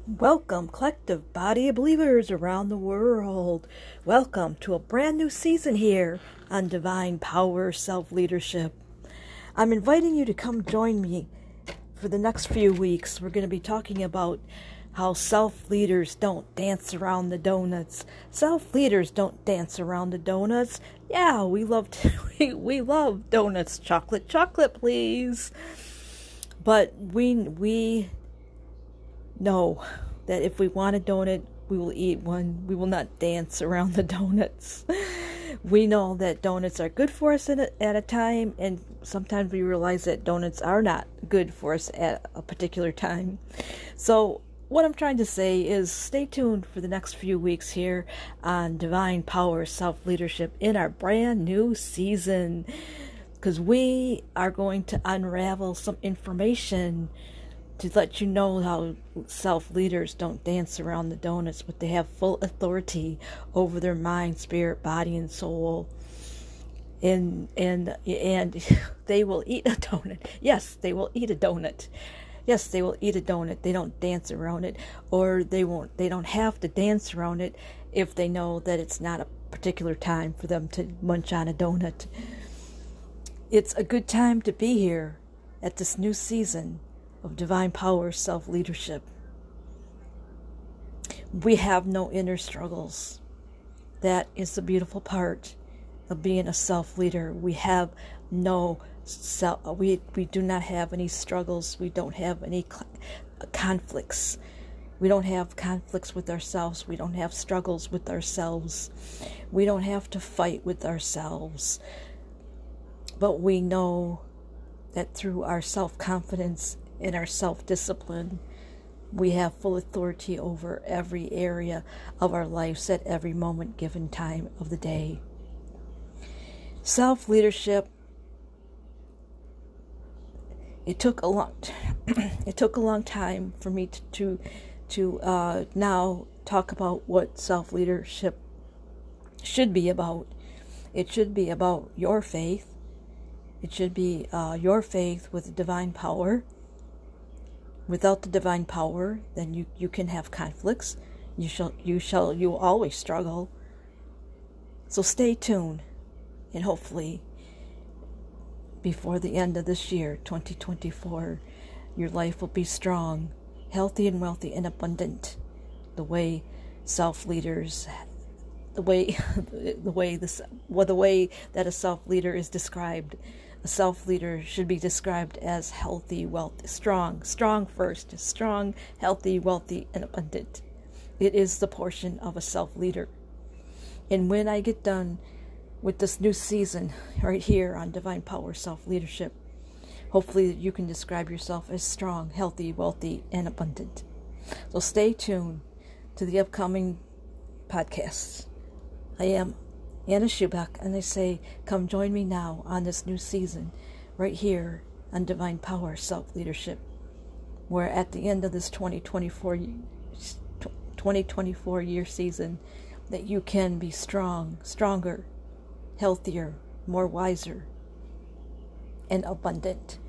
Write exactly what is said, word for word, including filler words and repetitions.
Welcome, collective body of believers around the world. Welcome to a brand new season here on Divine Power Self-Leadership. I'm inviting you to come join me for the next few weeks. We're going to be talking about how self-leaders don't dance around the donuts. Self-leaders don't dance around the donuts. Yeah, we love to, we, we love donuts. Chocolate, chocolate, please. But we we know that if we want a donut, we will eat one. We will not dance around the donuts. We know that donuts are good for us at a, at a time, and sometimes we realize that donuts are not good for us at a particular time. So what I'm trying to say is stay tuned for the next few weeks here on Divine Power Self-Leadership in our brand new season, because we are going to unravel some information to let you know how self-leaders don't dance around the donuts, but they have full authority over their mind, spirit, body, and soul. And and and they will eat a donut. Yes, they will eat a donut. Yes, they will eat a donut. They don't dance around it, or they won't. They don't have to dance around it if they know that it's not a particular time for them to munch on a donut. It's a good time to be here at this new season of Divine Power Self-Leadership. We have no inner struggles. That is the beautiful part of being a self-leader. We have no self, we, we do not have any struggles. We don't have any cl- conflicts. We don't have conflicts with ourselves. We don't have struggles with ourselves. We don't have to fight with ourselves. But we know that through our self-confidence in our self-discipline, we have full authority over every area of our lives at every moment given time of the day. Self-leadership, it took a long it took a long time for me to to, to uh, now talk about what self-leadership should be about. It should be about your faith. It should be uh, your faith with divine power. Without the divine power, then you, you can have conflicts. You shall you shall you will always struggle. So stay tuned, and hopefully before the end of this year, twenty twenty-four, your life will be strong, healthy and wealthy and abundant. The way self-leaders the way the way this well, the way that a self-leader is described. A self-leader should be described as healthy, wealthy, strong, strong first, strong, healthy, wealthy, and abundant. It is the portion of a self-leader. And when I get done with this new season right here on Divine Power Self-Leadership, hopefully you can describe yourself as strong, healthy, wealthy, and abundant. So stay tuned to the upcoming podcasts. I am Anna Schubach, and I say, come join me now on this new season, right here on Divine Power Self-Leadership, where at the end of this twenty twenty-four, twenty twenty-four year season, that you can be strong, stronger, healthier, more wiser, and abundant.